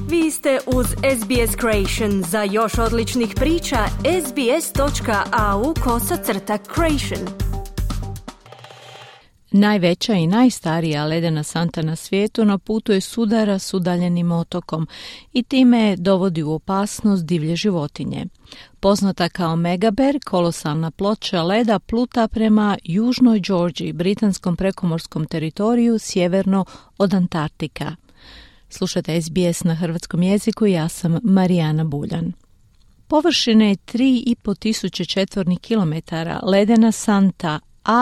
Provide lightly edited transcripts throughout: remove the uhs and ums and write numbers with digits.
Vi ste uz SBS Creation. Za još odličnih priča, sbs.au/creation. Najveća i najstarija ledena santa na svijetu na putu je sudara s udaljenim otokom i time dovodi u opasnost divlje životinje. Poznata kao Megaberg, kolosalna ploča leda pluta prema južnoj Georgiji, britanskom prekomorskom teritoriju sjeverno od Antarktika. Slušajte SBS na hrvatskom jeziku, ja sam Marijana Buljan. Površine je 3.500 četvornih kilometara. Ledena santa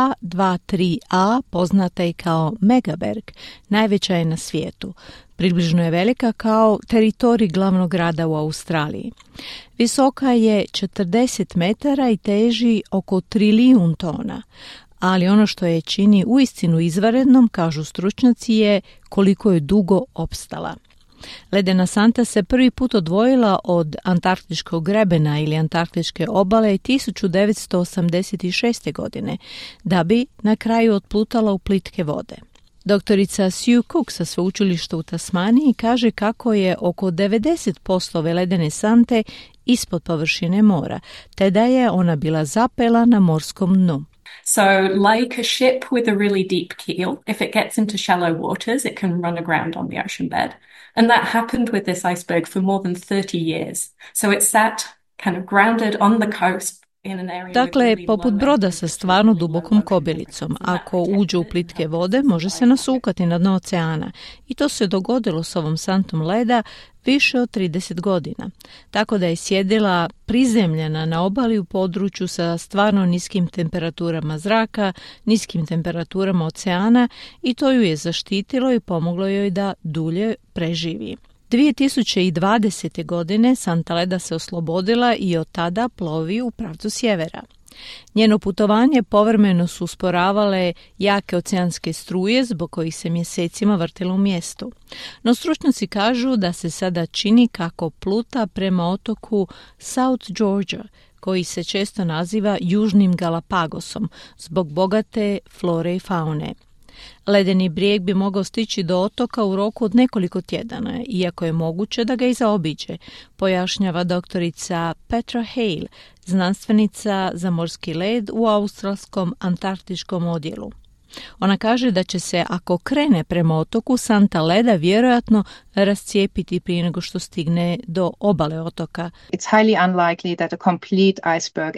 A23A, poznata i kao Megaberg, najveća je na svijetu. Približno je velika kao teritorij glavnog grada u Australiji. Visoka je 40 metara i teži oko 1 trilijun tona. Ali ono što je čini uistinu izvanrednom, kažu stručnjaci, je koliko je dugo opstala. Ledena santa se prvi put odvojila od antarktičkog grebena ili antarktičke obale 1986. godine, da bi na kraju otplutala u plitke vode. Doktorica Sue Cook sa sveučilišta u Tasmaniji kaže kako je oko 90% ove ledene sante ispod površine mora, te da je ona bila zapela na morskom dnu. So like a ship with a really deep keel, if it gets into shallow waters, it can run aground on the ocean bed. And that happened with this iceberg for more than 30 years. So it sat kind of grounded on the coast. Dakle, poput broda sa stvarno dubokom kobilicom. Ako uđe u plitke vode, može se nasukati na dno oceana. I to se dogodilo s ovom santom leda više od 30 godina. Tako da je sjedila prizemljena na obali u području sa stvarno niskim temperaturama zraka, niskim temperaturama oceana i to ju je zaštitilo i pomoglo joj da dulje preživi. 2020. godine santa leda se oslobodila i od tada plovi u pravcu sjevera. Njeno putovanje povremeno su usporavale jake oceanske struje zbog kojih se mjesecima vrtila u mjestu. No stručnjaci kažu da se sada čini kako pluta prema otoku South Georgia, koji se često naziva Južnim Galapagosom zbog bogate flore i faune. Ledeni brijeg bi mogao stići do otoka u roku od nekoliko tjedana, iako je moguće da ga i zaobiđe, pojašnjava doktorica Petra Hale, znanstvenica za morski led u australskom antarktičkom odjelu. Ona kaže da će se, ako krene prema otoku, santa leda vjerojatno rascijepiti prije nego što stigne do obale otoka. It's highly unlikely that a complete iceberg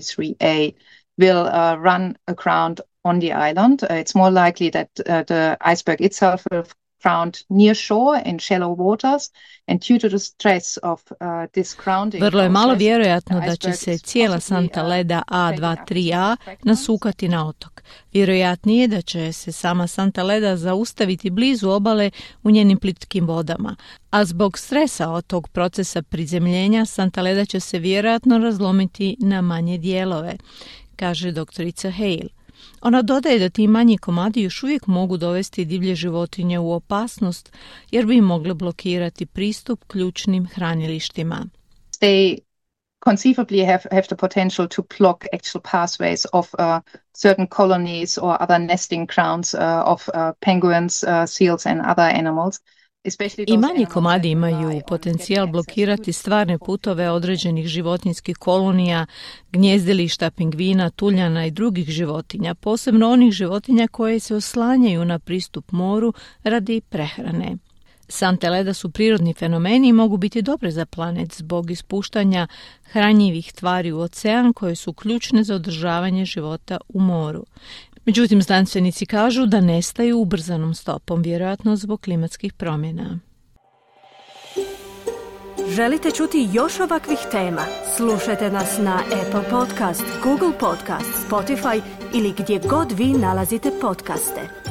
A23A will run aground on the island. It's more likely that the iceberg itself will ground near shore in shallow waters, and due to the stress of this grounding. Vrlo je malo vjerojatno da će se cijela santa leda A23A nasukati na otok. Vjerojatnije je da će se sama santa leda zaustaviti blizu obale u njenim plitkim vodama, a zbog stresa od tog procesa prizemljenja santa leda će se vjerojatno razlomiti na manje dijelove, kaže doktorica Hale. Ona dodaje da ti manji komadi još uvijek mogu dovesti divlje životinje u opasnost jer bi im mogle blokirati pristup ključnim hranilištima. They conceivably have the potential to block actual pathways of certain colonies or other nesting grounds of penguins, seals and other animals. I manji komadi imaju potencijal blokirati stvarne putove određenih životinjskih kolonija, gnjezdilišta pingvina, tuljana i drugih životinja, posebno onih životinja koje se oslanjaju na pristup moru radi prehrane. Sante leda su prirodni fenomeni i mogu biti dobre za planet zbog ispuštanja hranjivih tvari u ocean koje su ključne za održavanje života u moru. Međutim, znanstvenici kažu da nestaju ubrzanom stopom, vjerojatno zbog klimatskih promjena. Želite čuti još ovakvih tema? Slušajte nas na Apple Podcast, Google Podcast, Spotify ili gdje god vi nalazite podcaste.